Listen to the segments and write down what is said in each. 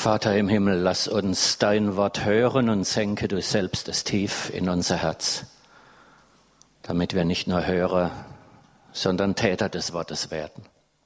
Vater im Himmel, lass uns dein Wort hören und senke du selbst es tief in unser Herz, damit wir nicht nur Hörer, sondern Täter des Wortes werden.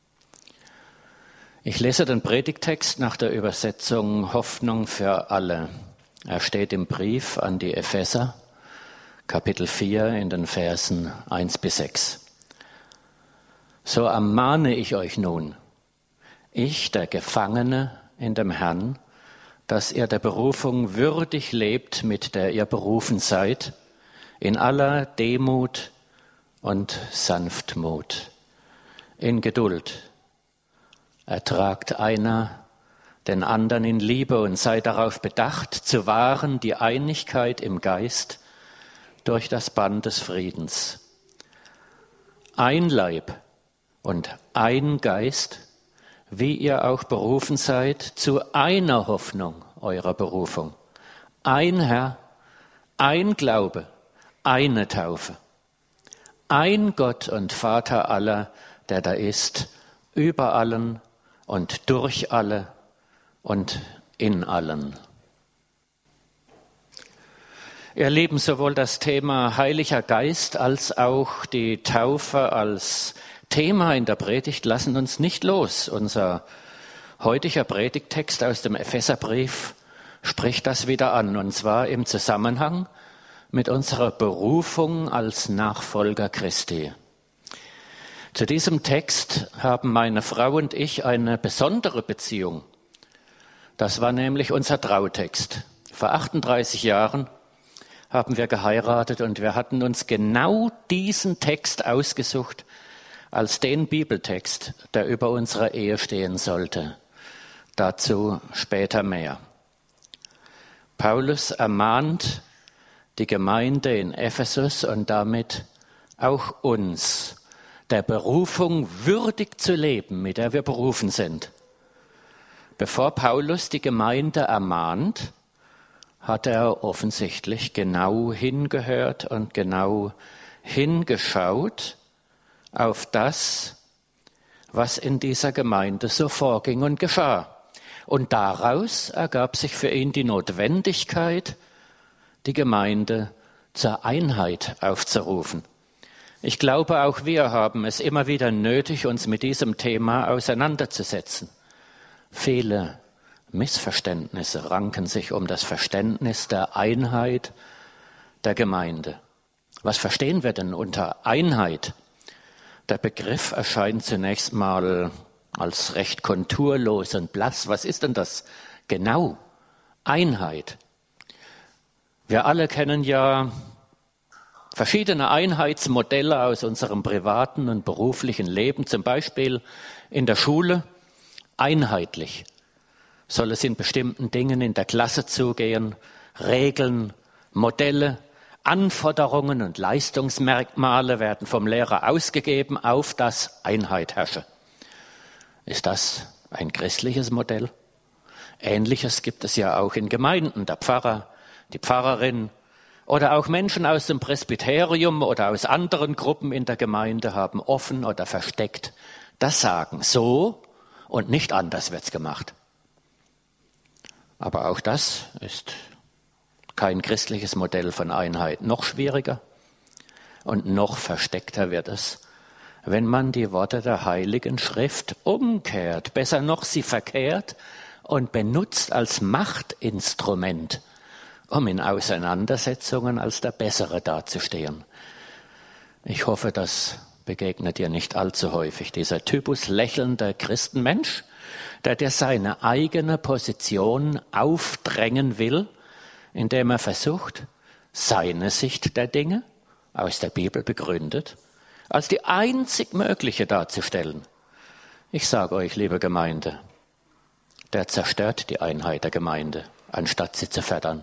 Ich lese den Predigttext nach der Übersetzung Hoffnung für alle. Er steht im Brief an die Epheser, Kapitel 4 in den Versen 1-6. So ermahne ich euch nun, ich, der Gefangene in dem Herrn, dass ihr der Berufung würdig lebt, mit der ihr berufen seid, in aller Demut und Sanftmut, in Geduld. Ertragt einer den anderen in Liebe und seid darauf bedacht, zu wahren die Einigkeit im Geist durch das Band des Friedens. Ein Leib und ein Geist, wie ihr auch berufen seid, zu einer Hoffnung eurer Berufung. Ein Herr, ein Glaube, eine Taufe. Ein Gott und Vater aller, der da ist, über allen und durch alle und in allen. Ihr Lieben, sowohl das Thema Heiliger Geist als auch die Taufe als Thema in der Predigt lassen uns nicht los. Unser heutiger Predigttext aus dem Epheserbrief spricht das wieder an, und zwar im Zusammenhang mit unserer Berufung als Nachfolger Christi. Zu diesem Text haben meine Frau und ich eine besondere Beziehung. Das war nämlich unser Trautext. Vor 38 Jahren haben wir geheiratet und wir hatten uns genau diesen Text ausgesucht als den Bibeltext, der über unserer Ehe stehen sollte. Dazu später mehr. Paulus ermahnt die Gemeinde in Ephesus und damit auch uns, der Berufung würdig zu leben, mit der wir berufen sind. Bevor Paulus die Gemeinde ermahnt, hat er offensichtlich genau hingehört und genau hingeschaut auf das, was in dieser Gemeinde so vorging und geschah. Und daraus ergab sich für ihn die Notwendigkeit, die Gemeinde zur Einheit aufzurufen. Ich glaube, auch wir haben es immer wieder nötig, uns mit diesem Thema auseinanderzusetzen. Viele Missverständnisse ranken sich um das Verständnis der Einheit der Gemeinde. Was verstehen wir denn unter Einheit? Der Begriff erscheint zunächst mal als recht konturlos und blass. Was ist denn das genau? Einheit. Wir alle kennen ja verschiedene Einheitsmodelle aus unserem privaten und beruflichen Leben, zum Beispiel in der Schule. Einheitlich soll es in bestimmten Dingen in der Klasse zugehen, Regeln, Modelle, Anforderungen und Leistungsmerkmale werden vom Lehrer ausgegeben, auf das Einheit herrsche. Ist das ein christliches Modell? Ähnliches gibt es ja auch in Gemeinden. Der Pfarrer, die Pfarrerin oder auch Menschen aus dem Presbyterium oder aus anderen Gruppen in der Gemeinde haben offen oder versteckt das Sagen. So und nicht anders wird's gemacht. Aber auch das ist kein christliches Modell von Einheit. Noch schwieriger und noch versteckter wird es, wenn man die Worte der Heiligen Schrift umkehrt, besser noch sie verkehrt und benutzt als Machtinstrument, um in Auseinandersetzungen als der Bessere dazustehen. Ich hoffe, das begegnet dir nicht allzu häufig, dieser Typus lächelnder Christenmensch, der dir seine eigene Position aufdrängen will, indem er versucht, seine Sicht der Dinge, aus der Bibel begründet, als die einzig mögliche darzustellen. Ich sage euch, liebe Gemeinde, der zerstört die Einheit der Gemeinde, anstatt sie zu fördern.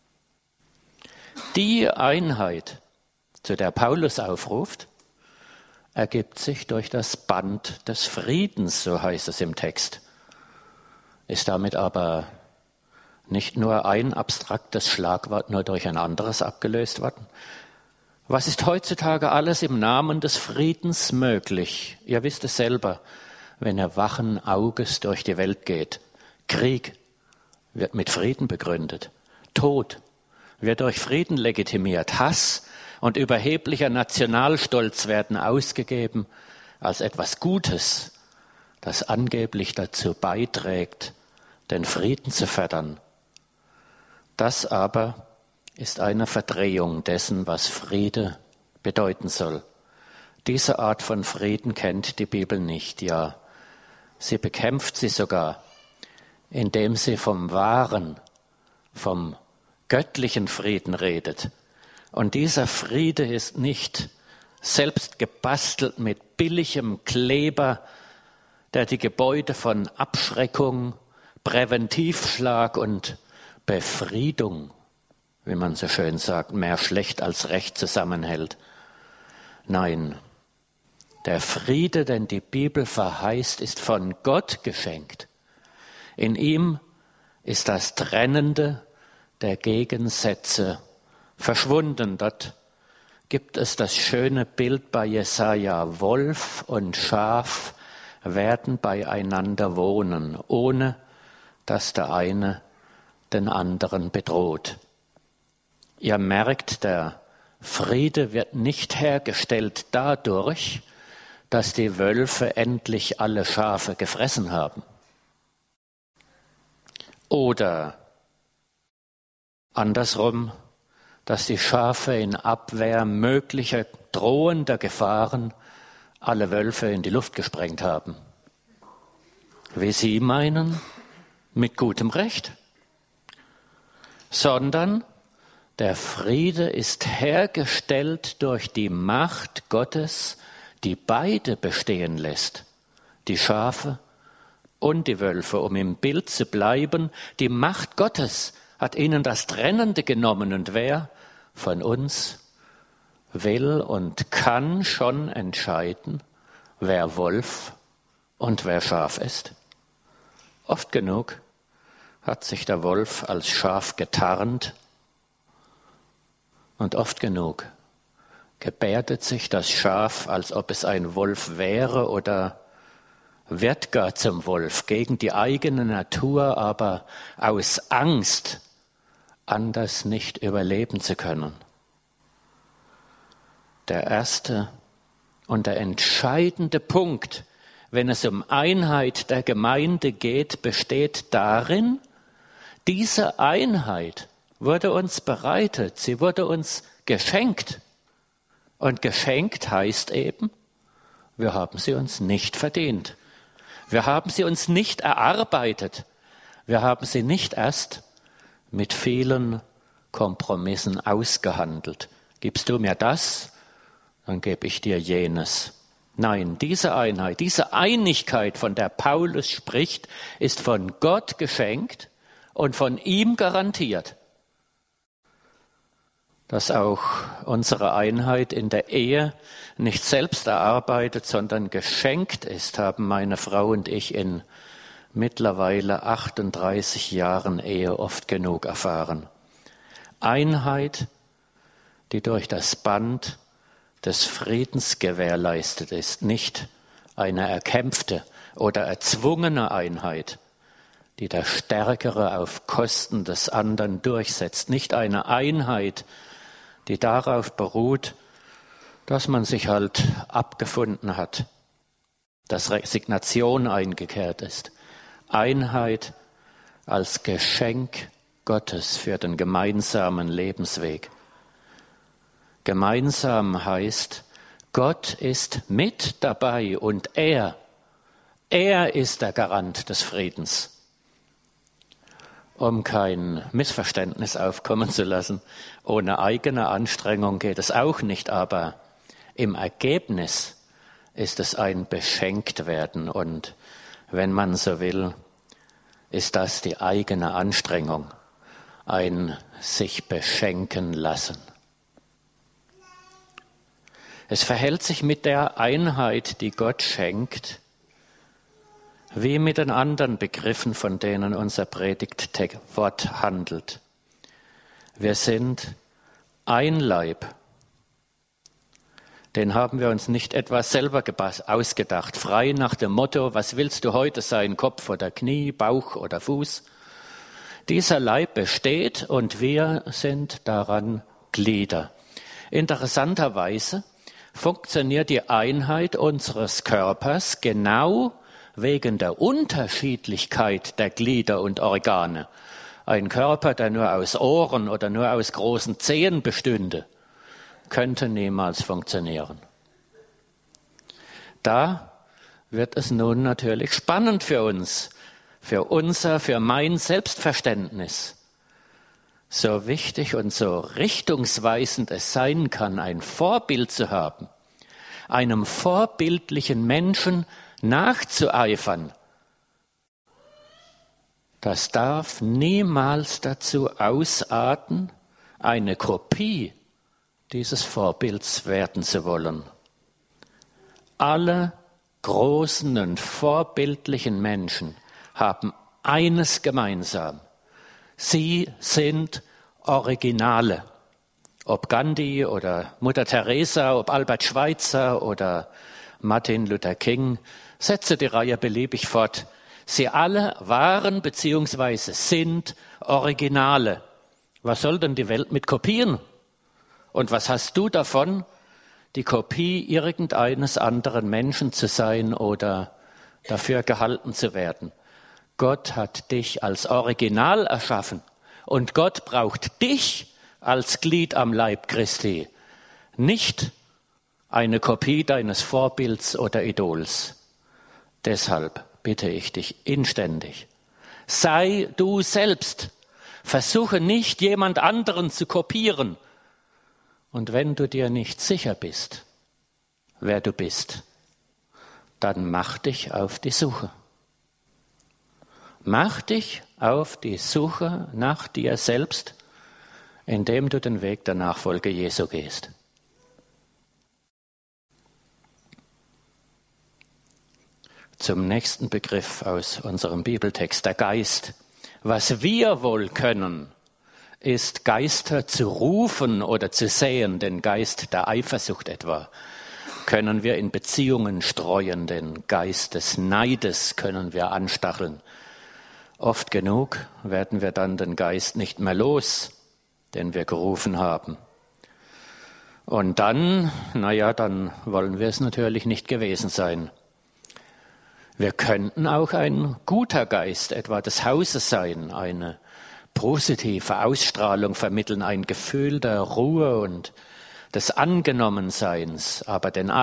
Die Einheit, zu der Paulus aufruft, ergibt sich durch das Band des Friedens, so heißt es im Text. Ist damit aber nicht nur ein abstraktes Schlagwort nur durch ein anderes abgelöst worden? Was ist heutzutage alles im Namen des Friedens möglich? Ihr wisst es selber, wenn ihr wachen Auges durch die Welt geht. Krieg, wird mit Frieden begründet. Tod wird durch Frieden legitimiert. Hass und überheblicher Nationalstolz werden ausgegeben als etwas Gutes, das angeblich dazu beiträgt, den Frieden zu fördern. Das aber ist eine Verdrehung dessen, was Friede bedeuten soll. Diese Art von Frieden kennt die Bibel nicht, ja, sie bekämpft sie sogar, indem sie vom wahren, vom göttlichen Frieden redet. Und dieser Friede ist nicht selbst gebastelt mit billigem Kleber, der die Gebäude von Abschreckung, Präventivschlag und Befriedung, wie man so schön sagt, mehr schlecht als recht zusammenhält. Nein, der Friede, den die Bibel verheißt, ist von Gott geschenkt. In ihm ist das Trennende der Gegensätze verschwunden. Dort gibt es das schöne Bild bei Jesaja: Wolf und Schaf werden beieinander wohnen, ohne dass der eine den anderen bedroht. Ihr merkt, der Friede wird nicht hergestellt dadurch, dass die Wölfe endlich alle Schafe gefressen haben. Oder andersrum, dass die Schafe in Abwehr möglicher drohender Gefahren alle Wölfe in die Luft gesprengt haben. Wie Sie meinen, mit gutem Recht. Sondern der Friede ist hergestellt durch die Macht Gottes, die beide bestehen lässt, die Schafe und die Wölfe. Um im Bild zu bleiben, die Macht Gottes hat ihnen das Trennende genommen. Und wer von uns will und kann schon entscheiden, wer Wolf und wer Schaf ist? Oft genug hat sich der Wolf als Schaf getarnt und oft genug gebärdet sich das Schaf, als ob es ein Wolf wäre oder wird gar zum Wolf, gegen die eigene Natur, aber aus Angst, anders nicht überleben zu können. Der erste und der entscheidende Punkt, wenn es um Einheit der Gemeinde geht, besteht darin, diese Einheit wurde uns bereitet, sie wurde uns geschenkt. Und geschenkt heißt eben, wir haben sie uns nicht verdient. Wir haben sie uns nicht erarbeitet. Wir haben sie nicht erst mit vielen Kompromissen ausgehandelt. Gibst du mir das, dann gebe ich dir jenes. Nein, diese Einheit, diese Einigkeit, von der Paulus spricht, ist von Gott geschenkt und von ihm garantiert. Dass auch unsere Einheit in der Ehe nicht selbst erarbeitet, sondern geschenkt ist, haben meine Frau und ich in mittlerweile 38 Jahren Ehe oft genug erfahren. Einheit, die durch das Band des Friedens gewährleistet ist, nicht eine erkämpfte oder erzwungene Einheit, die der Stärkere auf Kosten des anderen durchsetzt, nicht eine Einheit, die darauf beruht, dass man sich halt abgefunden hat, dass Resignation eingekehrt ist. Einheit als Geschenk Gottes für den gemeinsamen Lebensweg. Gemeinsam heißt, Gott ist mit dabei und er ist der Garant des Friedens. Um kein Missverständnis aufkommen zu lassen, ohne eigene Anstrengung geht es auch nicht, aber im Ergebnis ist es ein Beschenktwerden und wenn man so will, ist das die eigene Anstrengung, ein sich beschenken lassen. Es verhält sich mit der Einheit, die Gott schenkt, wie mit den anderen Begriffen, von denen unser Predigtwort handelt. Wir sind ein Leib. Den haben wir uns nicht etwa selber ausgedacht, frei nach dem Motto, was willst du heute sein, Kopf oder Knie, Bauch oder Fuß? Dieser Leib besteht und wir sind daran Glieder. Interessanterweise funktioniert die Einheit unseres Körpers genau wegen der Unterschiedlichkeit der Glieder und Organe. Ein Körper, der nur aus Ohren oder nur aus großen Zehen bestünde, könnte niemals funktionieren. Da wird es nun natürlich spannend für uns, für mein Selbstverständnis. So wichtig und so richtungsweisend es sein kann, ein Vorbild zu haben, einem vorbildlichen Menschen nachzueifern, das darf niemals dazu ausarten, eine Kopie dieses Vorbilds werden zu wollen. Alle großen und vorbildlichen Menschen haben eines gemeinsam. Sie sind Originale. Ob Gandhi oder Mutter Teresa, ob Albert Schweitzer oder Martin Luther King, setze die Reihe beliebig fort. Sie alle waren bzw. sind Originale. Was soll denn die Welt mit Kopien? Und was hast du davon, die Kopie irgendeines anderen Menschen zu sein oder dafür gehalten zu werden? Gott hat dich als Original erschaffen und Gott braucht dich als Glied am Leib Christi, nicht eine Kopie deines Vorbilds oder Idols. Deshalb bitte ich dich inständig, sei du selbst, versuche nicht jemand anderen zu kopieren. Und wenn du dir nicht sicher bist, wer du bist, dann mach dich auf die Suche. Mach dich auf die Suche nach dir selbst, indem du den Weg der Nachfolge Jesu gehst. Zum nächsten Begriff aus unserem Bibeltext, der Geist. Was wir wohl können, ist Geister zu rufen oder zu säen, den Geist der Eifersucht etwa. Können wir in Beziehungen streuen, den Geist des Neides können wir anstacheln. Oft genug werden wir dann den Geist nicht mehr los, den wir gerufen haben. Und dann wollen wir es natürlich nicht gewesen sein. Wir könnten auch ein guter Geist etwa des Hauses sein, eine positive Ausstrahlung vermitteln, ein Gefühl der Ruhe und des Angenommenseins. Aber den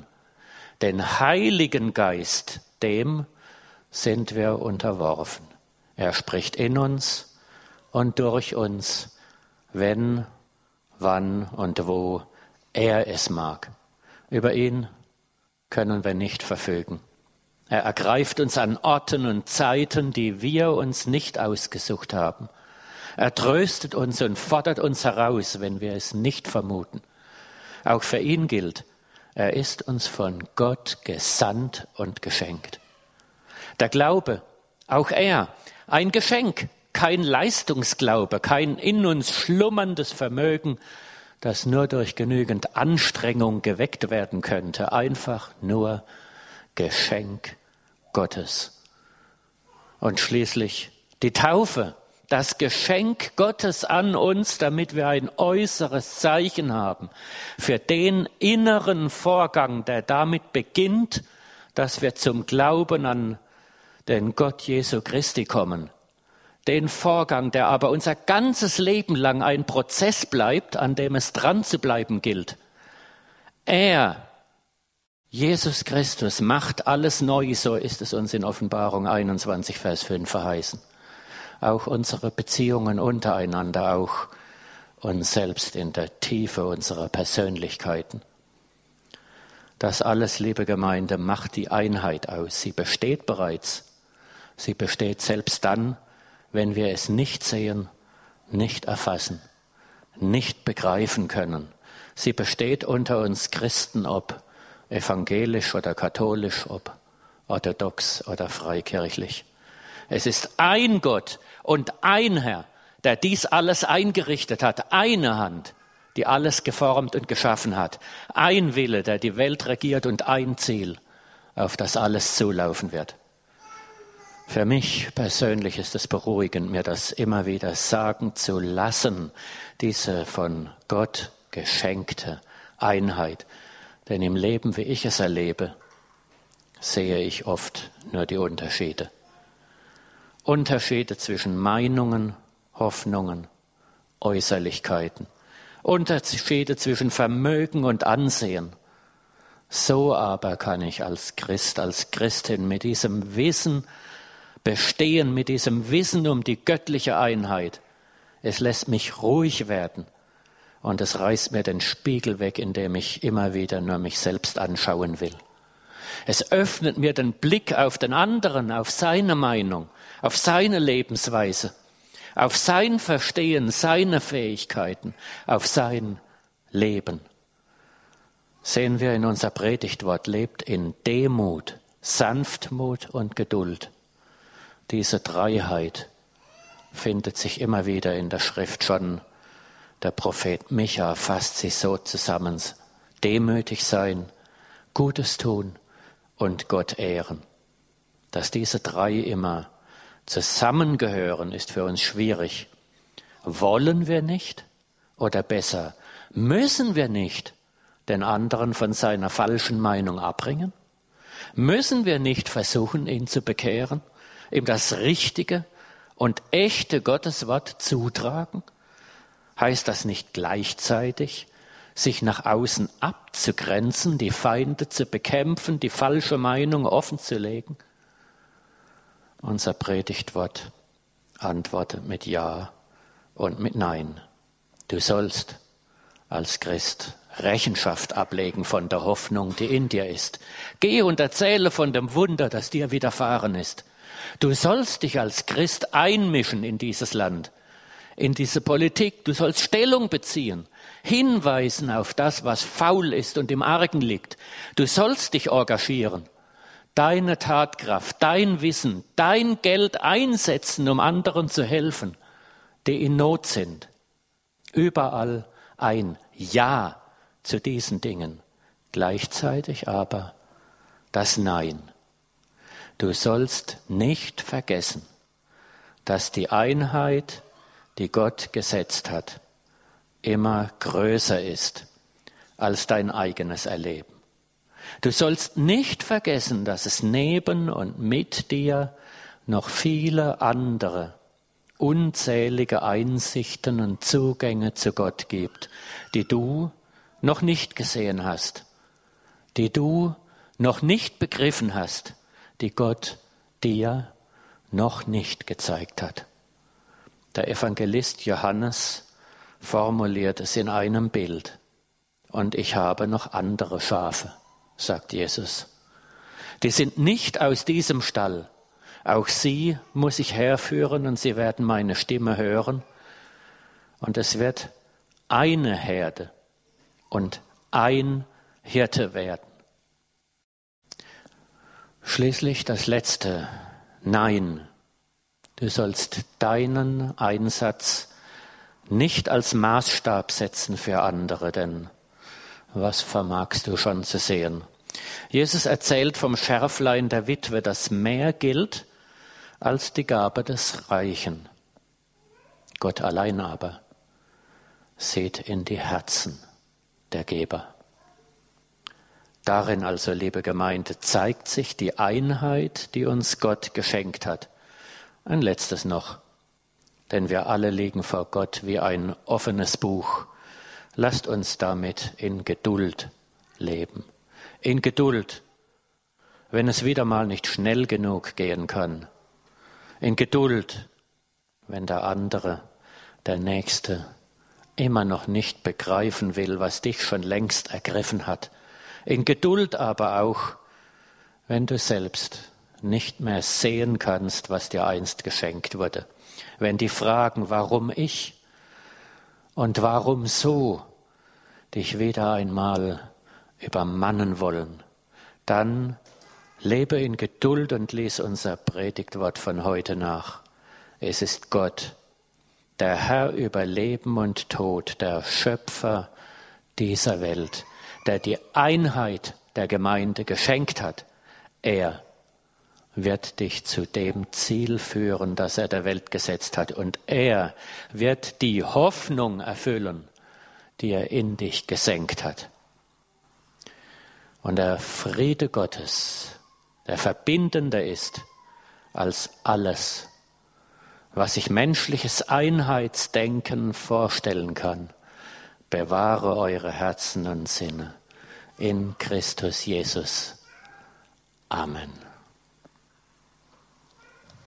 Heiligen Geist, dem sind wir unterworfen. Er spricht in uns und durch uns, wenn, wann und wo er es mag. Über ihn können wir nicht verfügen. Er ergreift uns an Orten und Zeiten, die wir uns nicht ausgesucht haben. Er tröstet uns und fordert uns heraus, wenn wir es nicht vermuten. Auch für ihn gilt, er ist uns von Gott gesandt und geschenkt. Der Glaube, auch er, ein Geschenk, kein Leistungsglaube, kein in uns schlummerndes Vermögen, das nur durch genügend Anstrengung geweckt werden könnte, einfach nur Geschenk Gottes. Und schließlich die Taufe, das Geschenk Gottes an uns, damit wir ein äußeres Zeichen haben für den inneren Vorgang, der damit beginnt, dass wir zum Glauben an den Gott Jesu Christi kommen. Den Vorgang, der aber unser ganzes Leben lang ein Prozess bleibt, an dem es dran zu bleiben gilt. Er, Jesus Christus, macht alles neu, so ist es uns in Offenbarung 21, Vers 5 verheißen. Auch unsere Beziehungen untereinander, auch uns selbst in der Tiefe unserer Persönlichkeiten. Das alles, liebe Gemeinde, macht die Einheit aus. Sie besteht bereits. Sie besteht selbst dann, wenn wir es nicht sehen, nicht erfassen, nicht begreifen können. Sie besteht unter uns Christen, ob evangelisch oder katholisch, ob orthodox oder freikirchlich. Es ist ein Gott und ein Herr, der dies alles eingerichtet hat, eine Hand, die alles geformt und geschaffen hat, ein Wille, der die Welt regiert und ein Ziel, auf das alles zulaufen wird. Für mich persönlich ist es beruhigend, mir das immer wieder sagen zu lassen, diese von Gott geschenkte Einheit. Denn im Leben, wie ich es erlebe, sehe ich oft nur die Unterschiede. Unterschiede zwischen Meinungen, Hoffnungen, Äußerlichkeiten. Unterschiede zwischen Vermögen und Ansehen. So aber kann ich als Christ, als Christin mit diesem Wissen bestehen, mit diesem Wissen um die göttliche Einheit. Es lässt mich ruhig werden und es reißt mir den Spiegel weg, indem ich immer wieder nur mich selbst anschauen will. Es öffnet mir den Blick auf den anderen, auf seine Meinung, auf seine Lebensweise, auf sein Verstehen, seine Fähigkeiten, auf sein Leben. Sehen wir in unser Predigtwort, lebt in Demut, Sanftmut und Geduld. Diese Dreiheit findet sich immer wieder in der Schrift. Schon der Prophet Micha fasst sie so zusammen. Demütig sein, Gutes tun und Gott ehren. Dass diese drei immer zusammengehören, ist für uns schwierig. Wollen wir nicht? Oder besser, müssen wir nicht den anderen von seiner falschen Meinung abbringen? Müssen wir nicht versuchen, ihn zu bekehren, ihm das richtige und echte Gotteswort zutragen? Heißt das nicht gleichzeitig, sich nach außen abzugrenzen, die Feinde zu bekämpfen, die falsche Meinung offenzulegen? Unser Predigtwort antwortet mit Ja und mit Nein. Du sollst als Christ Rechenschaft ablegen von der Hoffnung, die in dir ist. Geh und erzähle von dem Wunder, das dir widerfahren ist. Du sollst dich als Christ einmischen in dieses Land, in diese Politik. Du sollst Stellung beziehen, hinweisen auf das, was faul ist und im Argen liegt. Du sollst dich engagieren, deine Tatkraft, dein Wissen, dein Geld einsetzen, um anderen zu helfen, die in Not sind. Überall ein Ja zu diesen Dingen, gleichzeitig aber das Nein. Du sollst nicht vergessen, dass die Einheit, die Gott gesetzt hat, immer größer ist als dein eigenes Erleben. Du sollst nicht vergessen, dass es neben und mit dir noch viele andere, unzählige Einsichten und Zugänge zu Gott gibt, die du noch nicht gesehen hast, die du noch nicht begriffen hast, die Gott dir noch nicht gezeigt hat. Der Evangelist Johannes formuliert es in einem Bild. Und ich habe noch andere Schafe, sagt Jesus. Die sind nicht aus diesem Stall. Auch sie muss ich herführen und sie werden meine Stimme hören. Und es wird eine Herde und ein Hirte werden. Schließlich das letzte Nein. Du sollst deinen Einsatz nicht als Maßstab setzen für andere, denn was vermagst du schon zu sehen? Jesus erzählt vom Schärflein der Witwe, das mehr gilt als die Gabe des Reichen. Gott allein aber sieht in die Herzen der Geber. Darin also, liebe Gemeinde, zeigt sich die Einheit, die uns Gott geschenkt hat. Ein letztes noch, denn wir alle liegen vor Gott wie ein offenes Buch. Lasst uns damit in Geduld leben. In Geduld, wenn es wieder mal nicht schnell genug gehen kann. In Geduld, wenn der andere, der Nächste, immer noch nicht begreifen will, was dich schon längst ergriffen hat. In Geduld aber auch, wenn du selbst nicht mehr sehen kannst, was dir einst geschenkt wurde. Wenn die Fragen, warum ich und warum so, dich wieder einmal übermannen wollen, dann lebe in Geduld und lies unser Predigtwort von heute nach. Es ist Gott, der Herr über Leben und Tod, der Schöpfer dieser Welt, der die Einheit der Gemeinde geschenkt hat. Er wird dich zu dem Ziel führen, das er der Welt gesetzt hat. Und er wird die Hoffnung erfüllen, die er in dich gesenkt hat. Und der Friede Gottes, der verbindender ist als alles, was sich menschliches Einheitsdenken vorstellen kann, bewahre eure Herzen und Sinne in Christus Jesus. Amen.